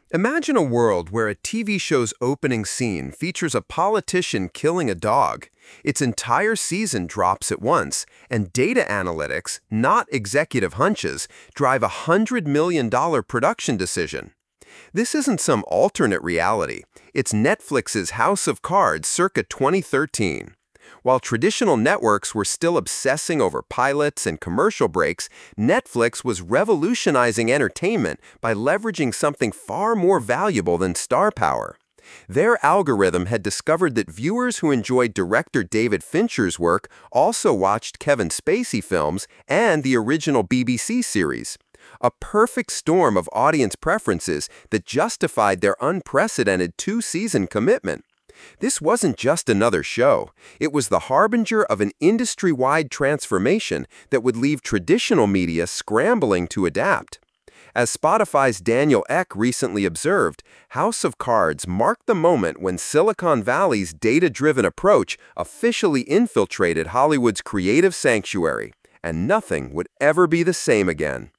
Imagine a world where a TV show's opening scene features a politician killing a dog. Its entire season drops at once, and data analytics, not executive hunches, drive a $100 million production decision. This isn't some alternate reality. It's Netflix's House of Cards circa 2013. While traditional networks were still obsessing over pilots and commercial breaks, Netflix was revolutionizing entertainment by leveraging something far more valuable than star power. Their algorithm had discovered that viewers who enjoyed director David Fincher's work also watched Kevin Spacey films and the original BBC series. A perfect storm of audience preferences that justified their unprecedented two-season commitment. This wasn't just another show. It was the harbinger of an industry-wide transformation that would leave traditional media scrambling to adapt. As Spotify's Daniel Ek recently observed, House of Cards marked the moment when Silicon Valley's data-driven approach officially infiltrated Hollywood's creative sanctuary, and nothing would ever be the same again.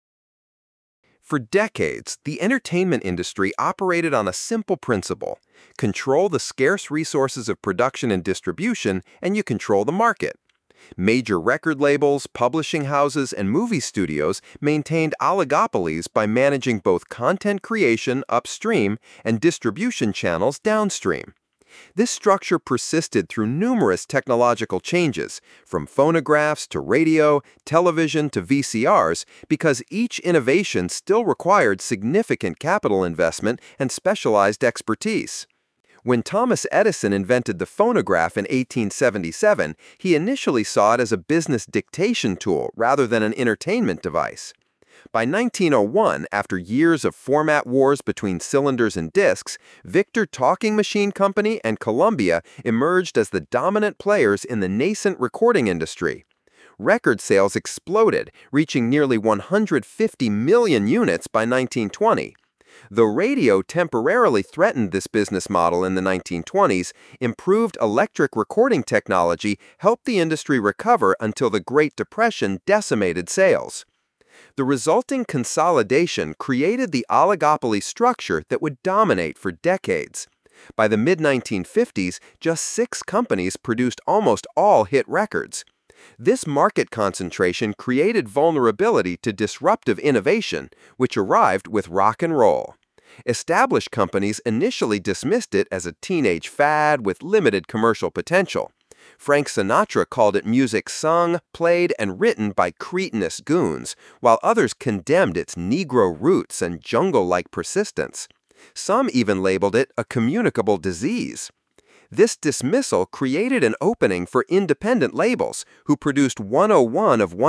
For decades, the entertainment industry operated on a simple principle: control the scarce resources of production and distribution, and you control the market. Major record labels, publishing houses, and movie studios maintained oligopolies by managing both content creation upstream and distribution channels downstream. This structure persisted through numerous technological changes, from phonographs to radio, television to VCRs, because each innovation still required significant capital investment and specialized expertise. When Thomas Edison invented the phonograph in 1877, he initially saw it as a business dictation tool rather than an entertainment device. By 1901, after years of format wars between cylinders and discs, Victor Talking Machine Company and Columbia emerged as the dominant players in the nascent recording industry. Record sales exploded, reaching nearly 150 million units by 1920. Though radio temporarily threatened this business model in the 1920s, improved electric recording technology helped the industry recover until the Great Depression decimated sales. The resulting consolidation created the oligopoly structure that would dominate for decades. By the mid-1950s, just 6 companies produced almost all hit records. This market concentration created vulnerability to disruptive innovation, which arrived with rock and roll. Established companies initially dismissed it as a teenage fad with limited commercial potential. Frank Sinatra called it music sung, played, and written by cretinous goons, while others condemned its Negro roots and jungle-like persistence. Some even labeled it a communicable disease. This dismissal created an opening for independent labels, who produced 101 of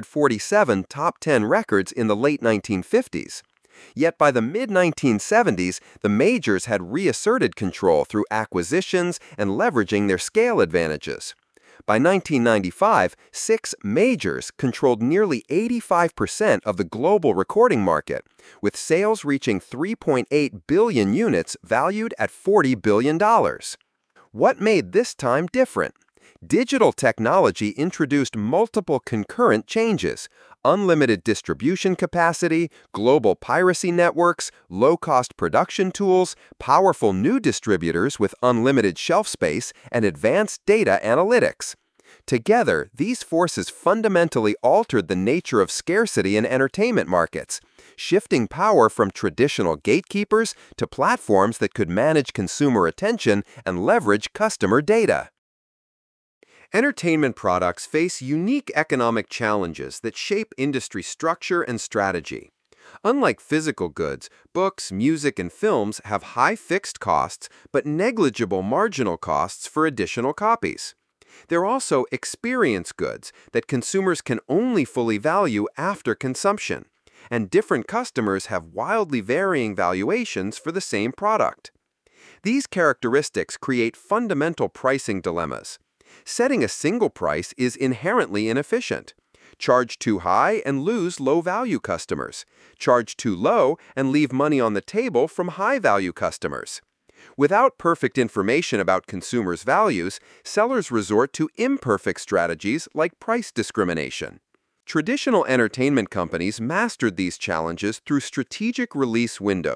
147 top 10 records in the late 1950s. Yet by the mid-1970s, the majors had reasserted control through acquisitions and leveraging their scale advantages. By 1995, 6 majors controlled nearly 85% of the global recording market, with sales reaching 3.8 billion units valued at $40 billion. What made this time different? Digital technology introduced multiple concurrent changes: unlimited distribution capacity, global piracy networks, low-cost production tools, powerful new distributors with unlimited shelf space, and advanced data analytics. Together, these forces fundamentally altered the nature of scarcity in entertainment markets, shifting power from traditional gatekeepers to platforms that could manage consumer attention and leverage customer data. Entertainment products face unique economic challenges that shape industry structure and strategy. Unlike physical goods, books, music, and films have high fixed costs but negligible marginal costs for additional copies. They're also experience goods that consumers can only fully value after consumption, and different customers have wildly varying valuations for the same product. These characteristics create fundamental pricing dilemmas. Setting a single price is inherently inefficient. Charge too high and lose low-value customers. Charge too low and leave money on the table from high-value customers. Without perfect information about consumers' values, sellers resort to imperfect strategies like price discrimination. Traditional entertainment companies mastered these challenges through strategic release windows.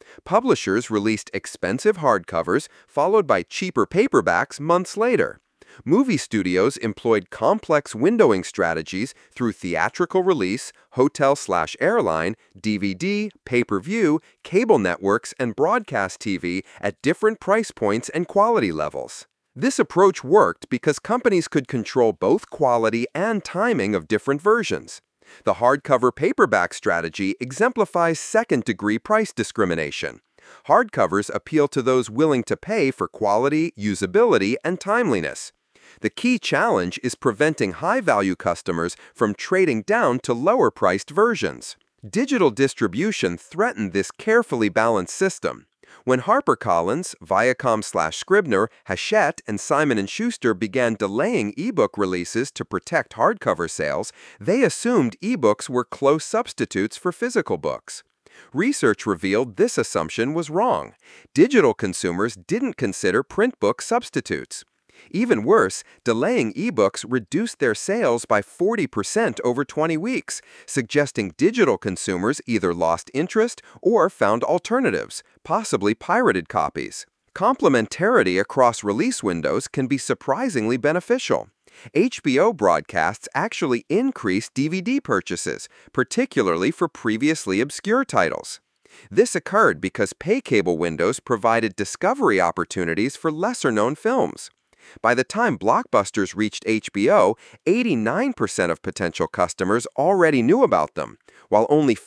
Publishers released expensive hardcovers, followed by cheaper paperbacks months later. Movie studios employed complex windowing strategies through theatrical release, hotel/airline, DVD, pay-per-view, cable networks, and broadcast TV at different price points and quality levels. This approach worked because companies could control both quality and timing of different versions. The hardcover paperback strategy exemplifies second-degree price discrimination. Hardcovers appeal to those willing to pay for quality, usability, and timeliness. The key challenge is preventing high-value customers from trading down to lower-priced versions. Digital distribution threatened this carefully balanced system. When HarperCollins, Viacom/Scribner, Hachette, and Simon & Schuster began delaying ebook releases to protect hardcover sales, they assumed ebooks were close substitutes for physical books. Research revealed this assumption was wrong. Digital consumers didn't consider print book substitutes. Even worse, delaying ebooks reduced their sales by 40% over 20 weeks, suggesting digital consumers either lost interest or found alternatives, possibly pirated copies. Complementarity across release windows can be surprisingly beneficial. HBO broadcasts actually increased DVD purchases, particularly for previously obscure titles. This occurred because pay cable windows provided discovery opportunities for lesser-known films. By the time blockbusters reached HBO, 89% of potential customers already knew about them, while only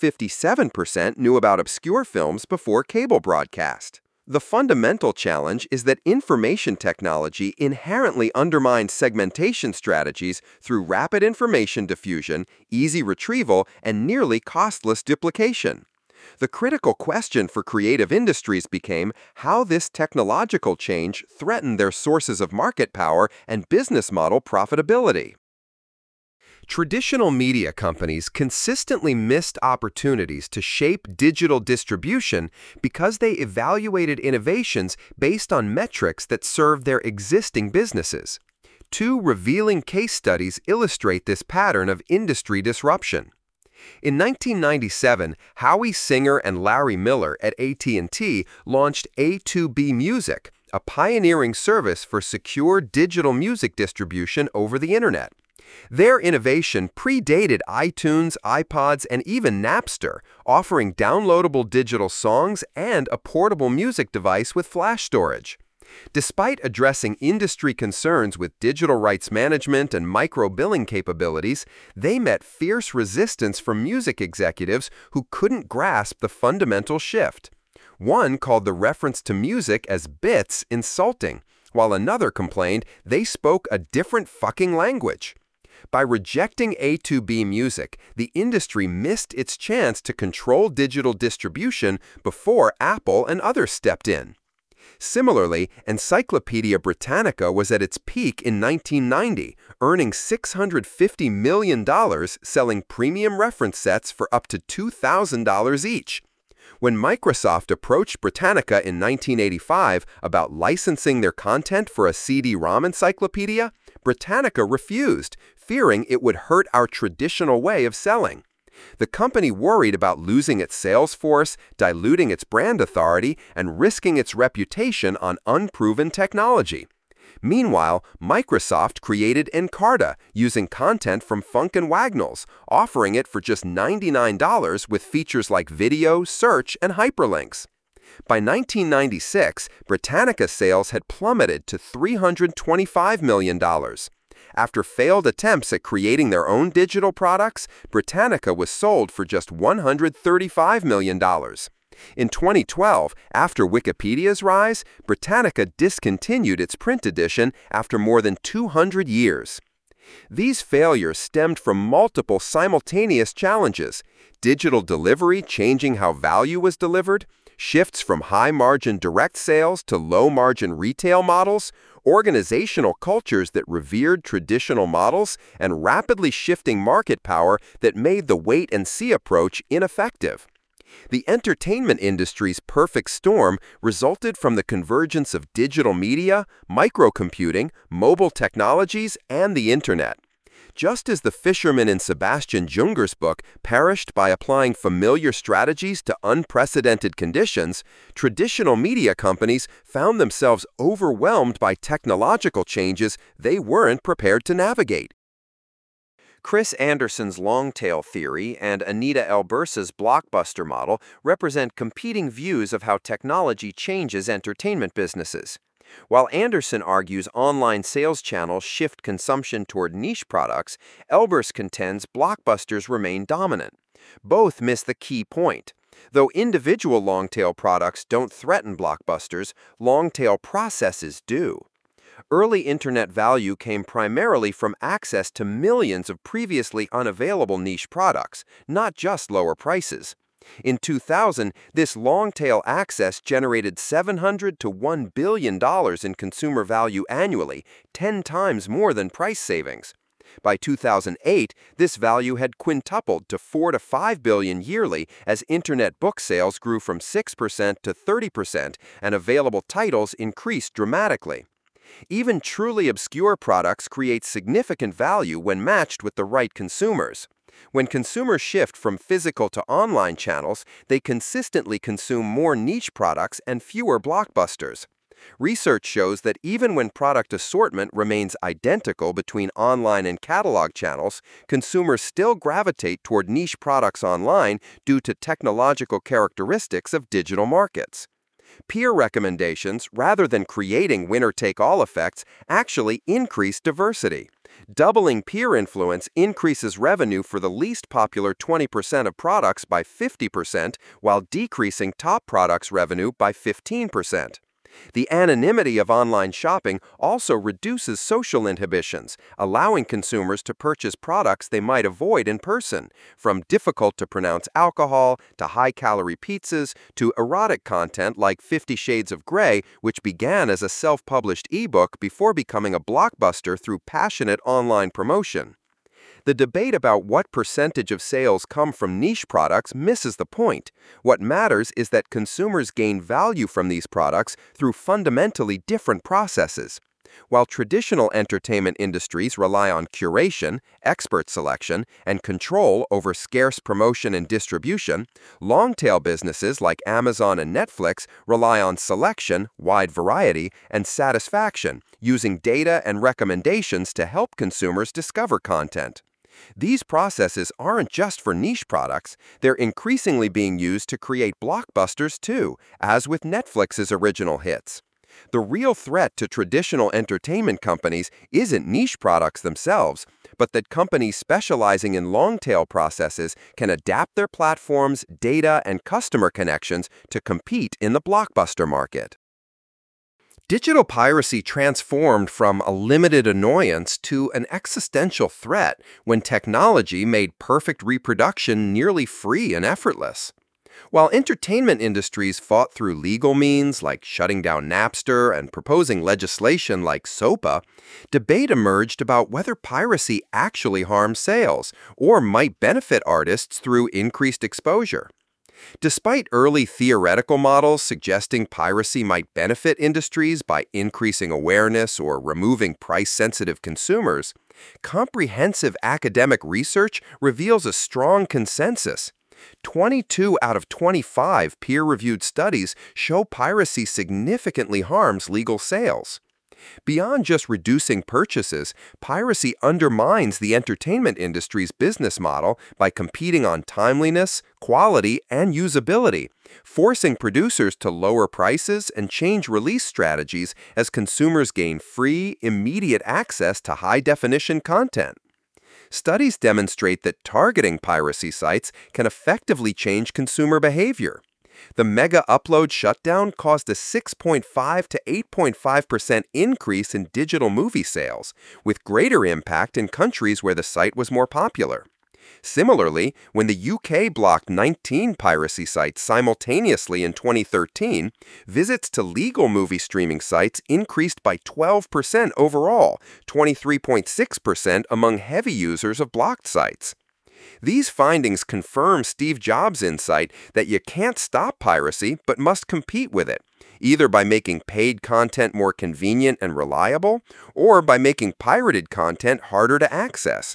57% knew about obscure films before cable broadcast. The fundamental challenge is that information technology inherently undermines segmentation strategies through rapid information diffusion, easy retrieval, and nearly costless duplication. The critical question for creative industries became how this technological change threatened their sources of market power and business model profitability. Traditional media companies consistently missed opportunities to shape digital distribution because they evaluated innovations based on metrics that served their existing businesses. Two revealing case studies illustrate this pattern of industry disruption. In 1997, Howie Singer and Larry Miller at AT&T launched A2B Music, a pioneering service for secure digital music distribution over the Internet. Their innovation predated iTunes, iPods, and even Napster, offering downloadable digital songs and a portable music device with flash storage. Despite addressing industry concerns with digital rights management and micro-billing capabilities, they met fierce resistance from music executives who couldn't grasp the fundamental shift. One called the reference to music as bits insulting, while another complained they spoke a different fucking language. By rejecting A2B Music, the industry missed its chance to control digital distribution before Apple and others stepped in. Similarly, Encyclopedia Britannica was at its peak in 1990, earning $650 million selling premium reference sets for up to $2,000 each. When Microsoft approached Britannica in 1985 about licensing their content for a CD-ROM encyclopedia, Britannica refused, fearing it would hurt our traditional way of selling. The company worried about losing its sales force, diluting its brand authority, and risking its reputation on unproven technology. Meanwhile, Microsoft created Encarta using content from Funk and Wagnalls, offering it for just $99 with features like video, search, and hyperlinks. By 1996, Britannica sales had plummeted to $325 million. After failed attempts at creating their own digital products, Britannica was sold for just $135 million. In 2012, after Wikipedia's rise, Britannica discontinued its print edition after more than 200 years. These failures stemmed from multiple simultaneous challenges: digital delivery changing how value was delivered, shifts from high-margin direct sales to low-margin retail models, organizational cultures that revered traditional models, and rapidly shifting market power that made the wait-and-see approach ineffective. The entertainment industry's perfect storm resulted from the convergence of digital media, microcomputing, mobile technologies, and the Internet. Just as the fisherman in Sebastian Junger's book perished by applying familiar strategies to unprecedented conditions, traditional media companies found themselves overwhelmed by technological changes they weren't prepared to navigate. Chris Anderson's long-tail theory and Anita Elbersa's blockbuster model represent competing views of how technology changes entertainment businesses. While Anderson argues online sales channels shift consumption toward niche products, Elbers contends blockbusters remain dominant. Both miss the key point. Though individual long-tail products don't threaten blockbusters, long-tail processes do. Early internet value came primarily from access to millions of previously unavailable niche products, not just lower prices. In 2000, this long-tail access generated $700 to $1 billion in consumer value annually, 10 times more than price savings. By 2008, this value had quintupled to $4 to $5 billion yearly as internet book sales grew from 6% to 30% and available titles increased dramatically. Even truly obscure products create significant value when matched with the right consumers. When consumers shift from physical to online channels, they consistently consume more niche products and fewer blockbusters. Research shows that even when product assortment remains identical between online and catalog channels, consumers still gravitate toward niche products online due to technological characteristics of digital markets. Peer recommendations, rather than creating winner-take-all effects, actually increase diversity. Doubling peer influence increases revenue for the least popular 20% of products by 50%, while decreasing top products' revenue by 15%. The anonymity of online shopping also reduces social inhibitions, allowing consumers to purchase products they might avoid in person, from difficult-to-pronounce alcohol to high-calorie pizzas to erotic content like 50 Shades of Grey, which began as a self-published ebook before becoming a blockbuster through passionate online promotion. The debate about what percentage of sales come from niche products misses the point. What matters is that consumers gain value from these products through fundamentally different processes. While traditional entertainment industries rely on curation, expert selection, and control over scarce promotion and distribution, long-tail businesses like Amazon and Netflix rely on selection, wide variety, and satisfaction, using data and recommendations to help consumers discover content. These processes aren't just for niche products, they're increasingly being used to create blockbusters too, as with Netflix's original hits. The real threat to traditional entertainment companies isn't niche products themselves, but that companies specializing in long-tail processes can adapt their platforms, data, and customer connections to compete in the blockbuster market. Digital piracy transformed from a limited annoyance to an existential threat when technology made perfect reproduction nearly free and effortless. While entertainment industries fought through legal means like shutting down Napster and proposing legislation like SOPA, debate emerged about whether piracy actually harms sales or might benefit artists through increased exposure. Despite early theoretical models suggesting piracy might benefit industries by increasing awareness or removing price-sensitive consumers, comprehensive academic research reveals a strong consensus. 22 out of 25 peer-reviewed studies show piracy significantly harms legal sales. Beyond just reducing purchases, piracy undermines the entertainment industry's business model by competing on timeliness, quality, and usability, forcing producers to lower prices and change release strategies as consumers gain free, immediate access to high-definition content. Studies demonstrate that targeting piracy sites can effectively change consumer behavior. The mega upload shutdown caused a 6.5 to 8.5% increase in digital movie sales, with greater impact in countries where the site was more popular. Similarly, when the UK blocked 19 piracy sites simultaneously in 2013, visits to legal movie streaming sites increased by 12% overall, 23.6% among heavy users of blocked sites. These findings confirm Steve Jobs' insight that you can't stop piracy but must compete with it, either by making paid content more convenient and reliable, or by making pirated content harder to access.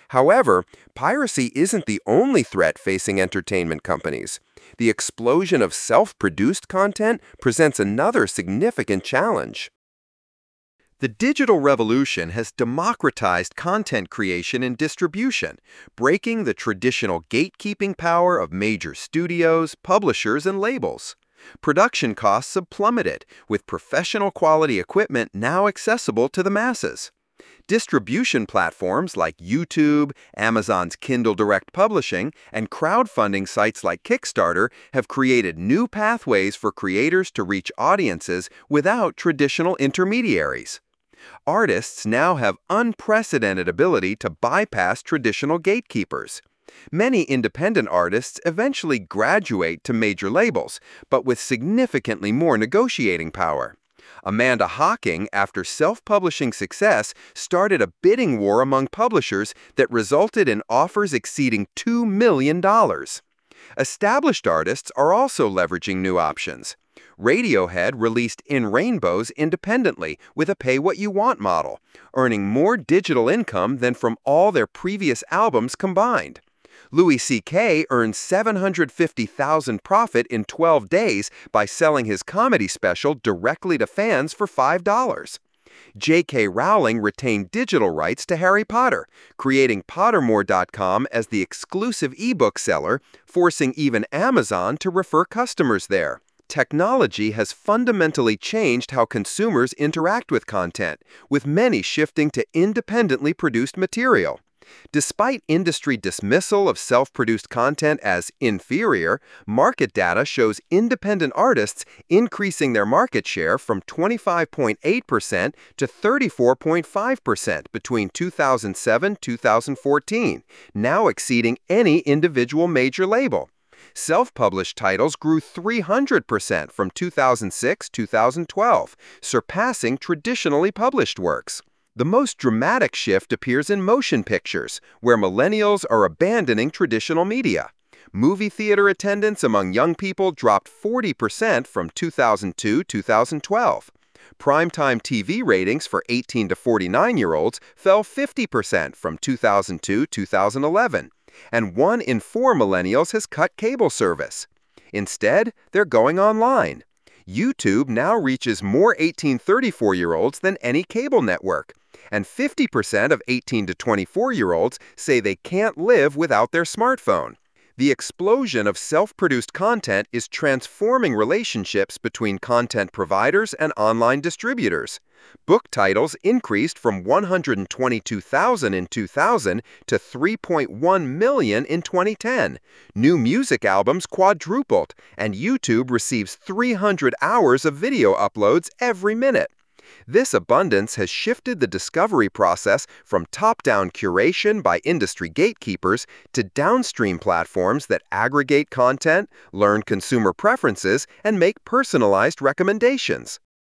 However, piracy isn't the only threat facing entertainment companies. The explosion of self-produced content presents another significant challenge. The digital revolution has democratized content creation and distribution, breaking the traditional gatekeeping power of major studios, publishers, and labels. Production costs have plummeted, with professional quality equipment now accessible to the masses. Distribution platforms like YouTube, Amazon's Kindle Direct Publishing, and crowdfunding sites like Kickstarter have created new pathways for creators to reach audiences without traditional intermediaries. Artists now have unprecedented ability to bypass traditional gatekeepers. Many independent artists eventually graduate to major labels, but with significantly more negotiating power. Amanda Hocking, after self-publishing success, started a bidding war among publishers that resulted in offers exceeding $2 million. Established artists are also leveraging new options. Radiohead released In Rainbows independently with a pay-what-you-want model, earning more digital income than from all their previous albums combined. Louis C.K. earned $750,000 profit in 12 days by selling his comedy special directly to fans for $5. J.K. Rowling retained digital rights to Harry Potter, creating Pottermore.com as the exclusive ebook seller, forcing even Amazon to refer customers there. Technology has fundamentally changed how consumers interact with content, with many shifting to independently produced material. Despite industry dismissal of self-produced content as inferior, market data shows independent artists increasing their market share from 25.8% to 34.5% between 2007-2014, now exceeding any individual major label. Self-published titles grew 300% from 2006-2012, surpassing traditionally published works. The most dramatic shift appears in motion pictures, where millennials are abandoning traditional media. Movie theater attendance among young people dropped 40% from 2002-2012. Primetime TV ratings for 18 to 49-year-olds fell 50% from 2002-2011, and 1 in 4 millennials has cut cable service. Instead, they're going online. YouTube now reaches more 18-34-year-olds than any cable network, and 50% of 18 to 24-year-olds say they can't live without their smartphone. The explosion of self-produced content is transforming relationships between content providers and online distributors. Book titles increased from 122,000 in 2000 to 3.1 million in 2010. New music albums quadrupled, and YouTube receives 300 hours of video uploads every minute. This abundance has shifted the discovery process from top-down curation by industry gatekeepers to downstream platforms that aggregate content, learn consumer preferences, and make personalized recommendations.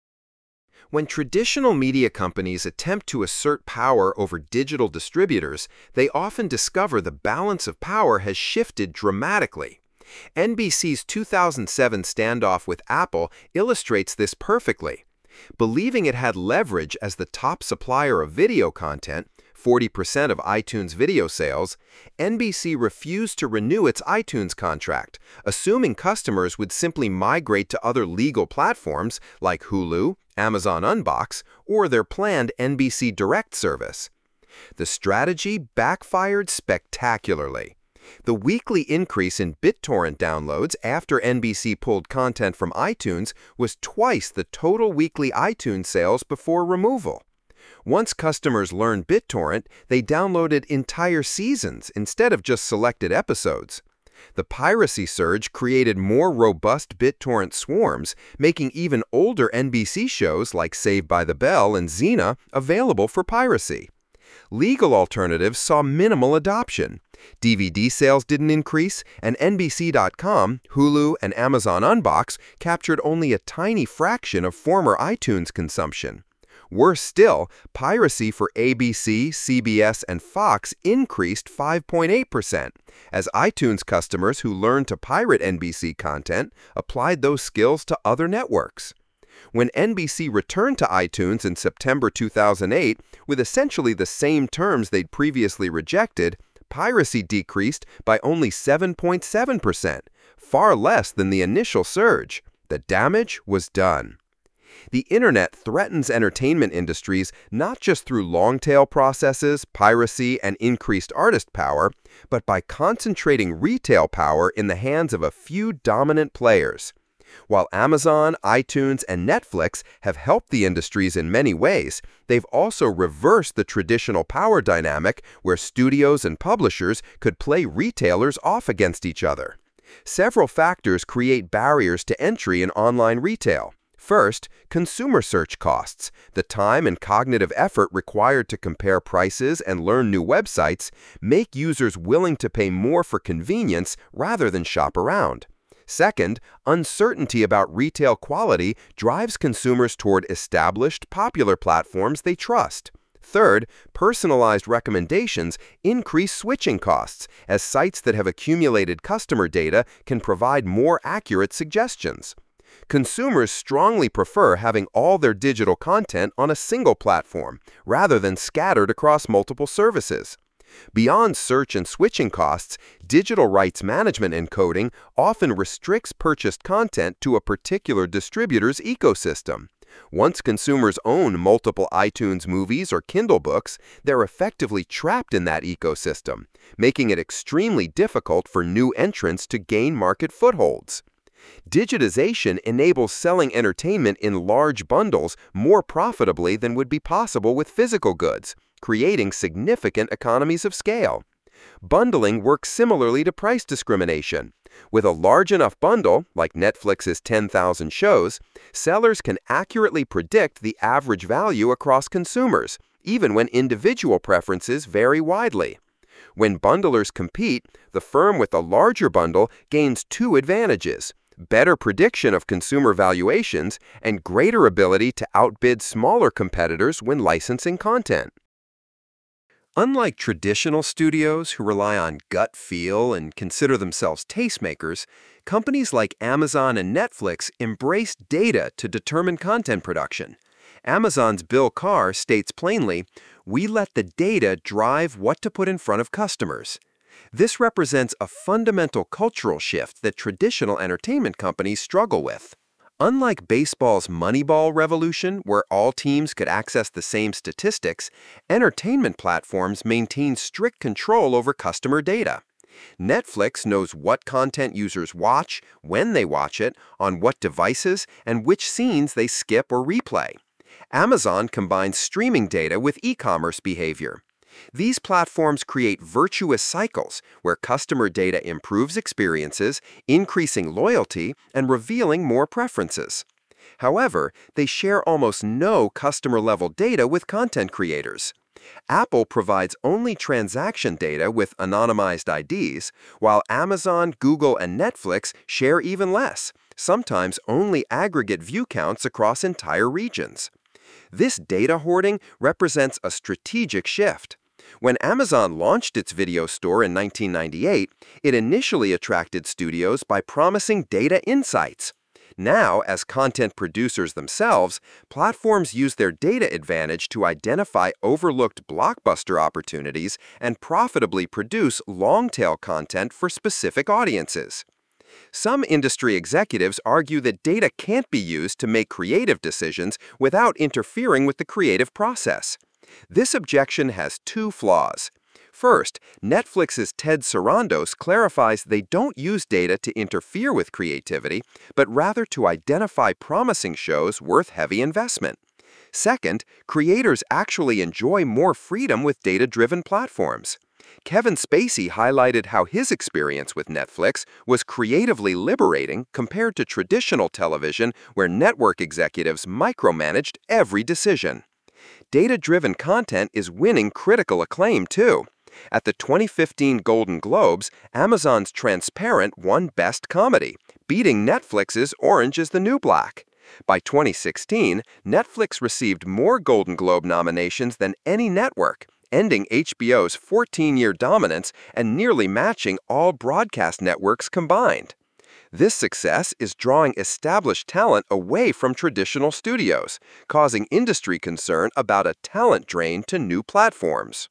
When traditional media companies attempt to assert power over digital distributors, they often discover the balance of power has shifted dramatically. NBC's 2007 standoff with Apple illustrates this perfectly. Believing it had leverage as the top supplier of video content, 40% of iTunes video sales, NBC refused to renew its iTunes contract, assuming customers would simply migrate to other legal platforms like Hulu, Amazon Unbox, or their planned NBC Direct service. The strategy backfired spectacularly. The weekly increase in BitTorrent downloads after NBC pulled content from iTunes was twice the total weekly iTunes sales before removal. Once customers learned BitTorrent, they downloaded entire seasons instead of just selected episodes. The piracy surge created more robust BitTorrent swarms, making even older NBC shows like Saved by the Bell and Xena available for piracy. Legal alternatives saw minimal adoption. DVD sales didn't increase, and NBC.com, Hulu, and Amazon Unbox captured only a tiny fraction of former iTunes consumption. Worse still, piracy for ABC, CBS, and Fox increased 5.8%, as iTunes customers who learned to pirate NBC content applied those skills to other networks. When NBC returned to iTunes in September 2008 with essentially the same terms they'd previously rejected, piracy decreased by only 7.7%, far less than the initial surge. The damage was done. The internet threatens entertainment industries not just through long-tail processes, piracy, and increased artist power, but by concentrating retail power in the hands of a few dominant players. While Amazon, iTunes, and Netflix have helped the industries in many ways, they've also reversed the traditional power dynamic where studios and publishers could play retailers off against each other. Several factors create barriers to entry in online retail. First, consumer search costs. The time and cognitive effort required to compare prices and learn new websites make users willing to pay more for convenience rather than shop around. Second, uncertainty about retail quality drives consumers toward established, popular platforms they trust. Third, personalized recommendations increase switching costs, as sites that have accumulated customer data can provide more accurate suggestions. Consumers strongly prefer having all their digital content on a single platform, rather than scattered across multiple services. Beyond search and switching costs, digital rights management encoding often restricts purchased content to a particular distributor's ecosystem. Once consumers own multiple iTunes movies or Kindle books, they're effectively trapped in that ecosystem, making it extremely difficult for new entrants to gain market footholds. Digitization enables selling entertainment in large bundles more profitably than would be possible with physical goods, creating significant economies of scale. Bundling works similarly to price discrimination. With a large enough bundle, like Netflix's 10,000 shows, sellers can accurately predict the average value across consumers, even when individual preferences vary widely. When bundlers compete, the firm with a larger bundle gains two advantages: better prediction of consumer valuations and greater ability to outbid smaller competitors when licensing content. Unlike traditional studios who rely on gut feel and consider themselves tastemakers, companies like Amazon and Netflix embrace data to determine content production. Amazon's Bill Carr states plainly, "We let the data drive what to put in front of customers." This represents a fundamental cultural shift that traditional entertainment companies struggle with. Unlike baseball's Moneyball revolution, where all teams could access the same statistics, entertainment platforms maintain strict control over customer data. Netflix knows what content users watch, when they watch it, on what devices, and which scenes they skip or replay. Amazon combines streaming data with e-commerce behavior. These platforms create virtuous cycles where customer data improves experiences, increasing loyalty, and revealing more preferences. However, they share almost no customer-level data with content creators. Apple provides only transaction data with anonymized IDs, while Amazon, Google, and Netflix share even less, sometimes only aggregate view counts across entire regions. This data hoarding represents a strategic shift. When Amazon launched its video store in 1998, it initially attracted studios by promising data insights. Now, as content producers themselves, platforms use their data advantage to identify overlooked blockbuster opportunities and profitably produce long-tail content for specific audiences. Some industry executives argue that data can't be used to make creative decisions without interfering with the creative process. This objection has two flaws. First, Netflix's Ted Sarandos clarifies they don't use data to interfere with creativity, but rather to identify promising shows worth heavy investment. Second, creators actually enjoy more freedom with data-driven platforms. Kevin Spacey highlighted how his experience with Netflix was creatively liberating compared to traditional television where network executives micromanaged every decision. Data-driven content is winning critical acclaim, too. At the 2015 Golden Globes, Amazon's Transparent won Best Comedy, beating Netflix's Orange is the New Black. By 2016, Netflix received more Golden Globe nominations than any network, ending HBO's 14-year dominance and nearly matching all broadcast networks combined. This success is drawing established talent away from traditional studios, causing industry concern about a talent drain to new platforms.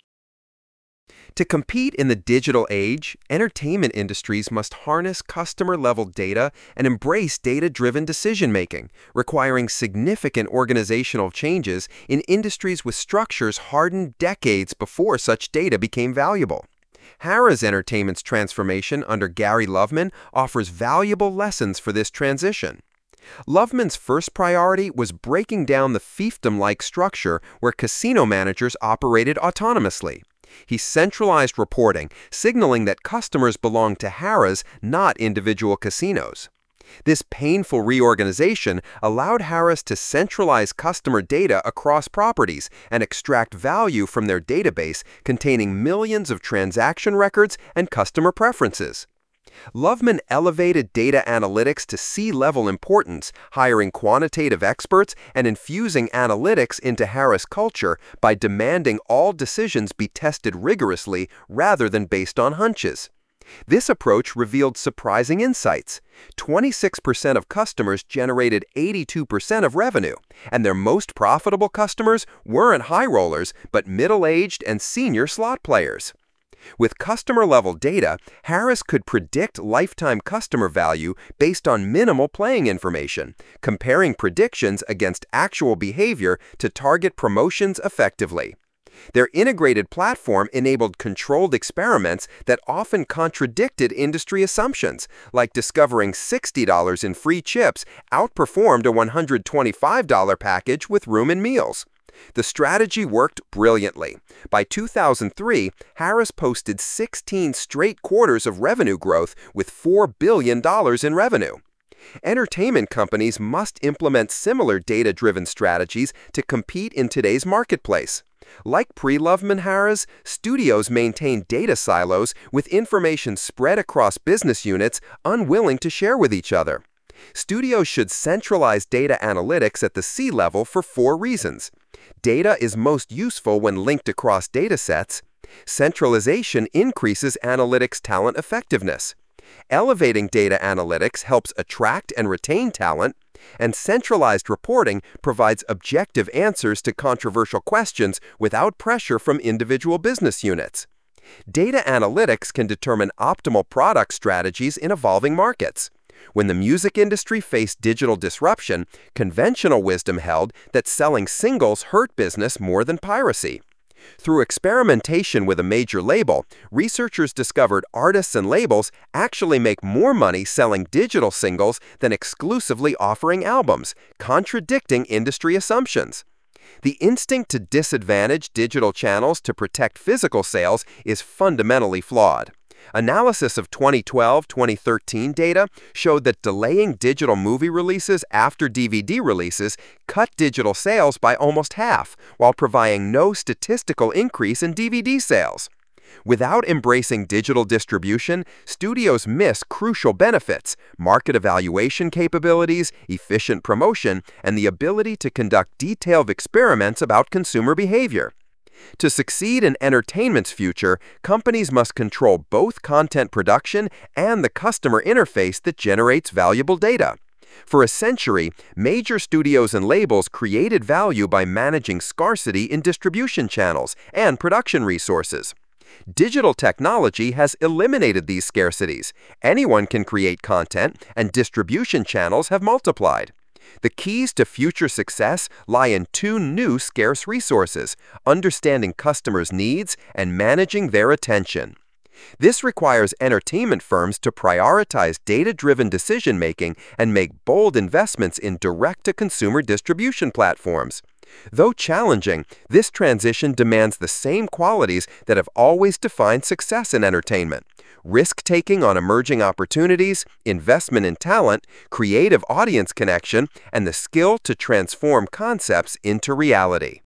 To compete in the digital age, entertainment industries must harness customer-level data and embrace data-driven decision-making, requiring significant organizational changes in industries with structures hardened decades before such data became valuable. Harrah's Entertainment's transformation under Gary Loveman offers valuable lessons for this transition. Loveman's first priority was breaking down the fiefdom-like structure where casino managers operated autonomously. He centralized reporting, signaling that customers belonged to Harrah's, not individual casinos. This painful reorganization allowed Harrah's to centralize customer data across properties and extract value from their database containing millions of transaction records and customer preferences. Loveman elevated data analytics to C-level importance, hiring quantitative experts and infusing analytics into Harrah's culture by demanding all decisions be tested rigorously rather than based on hunches. This approach revealed surprising insights. 26% of customers generated 82% of revenue, and their most profitable customers weren't high rollers but middle-aged and senior slot players. With customer-level data, Harrah's could predict lifetime customer value based on minimal playing information, comparing predictions against actual behavior to target promotions effectively. Their integrated platform enabled controlled experiments that often contradicted industry assumptions, like discovering $60 in free chips outperformed a $125 package with room and meals. The strategy worked brilliantly. By 2003, Harrah's posted 16 straight quarters of revenue growth with $4 billion in revenue. Entertainment companies must implement similar data-driven strategies to compete in today's marketplace. Like pre-Loveman Harrah's, studios maintain data silos with information spread across business units unwilling to share with each other. Studios should centralize data analytics at the C-level for 4 reasons. Data is most useful when linked across datasets. Centralization increases analytics talent effectiveness. Elevating data analytics helps attract and retain talent. And centralized reporting provides objective answers to controversial questions without pressure from individual business units. Data analytics can determine optimal product strategies in evolving markets. When the music industry faced digital disruption, conventional wisdom held that selling singles hurt business more than piracy. Through experimentation with a major label, researchers discovered artists and labels actually make more money selling digital singles than exclusively offering albums, contradicting industry assumptions. The instinct to disadvantage digital channels to protect physical sales is fundamentally flawed. Analysis of 2012-2013 data showed that delaying digital movie releases after DVD releases cut digital sales by almost half, while providing no statistical increase in DVD sales. Without embracing digital distribution, studios miss crucial benefits: market evaluation capabilities, efficient promotion, and the ability to conduct detailed experiments about consumer behavior. To succeed in entertainment's future, companies must control both content production and the customer interface that generates valuable data. For a century, major studios and labels created value by managing scarcity in distribution channels and production resources. Digital technology has eliminated these scarcities. Anyone can create content, and distribution channels have multiplied. The keys to future success lie in 2 new scarce resources: understanding customers' needs and managing their attention. This requires entertainment firms to prioritize data-driven decision-making and make bold investments in direct-to-consumer distribution platforms. Though challenging, this transition demands the same qualities that have always defined success in entertainment: risk-taking on emerging opportunities, investment in talent, creative audience connection, and the skill to transform concepts into reality.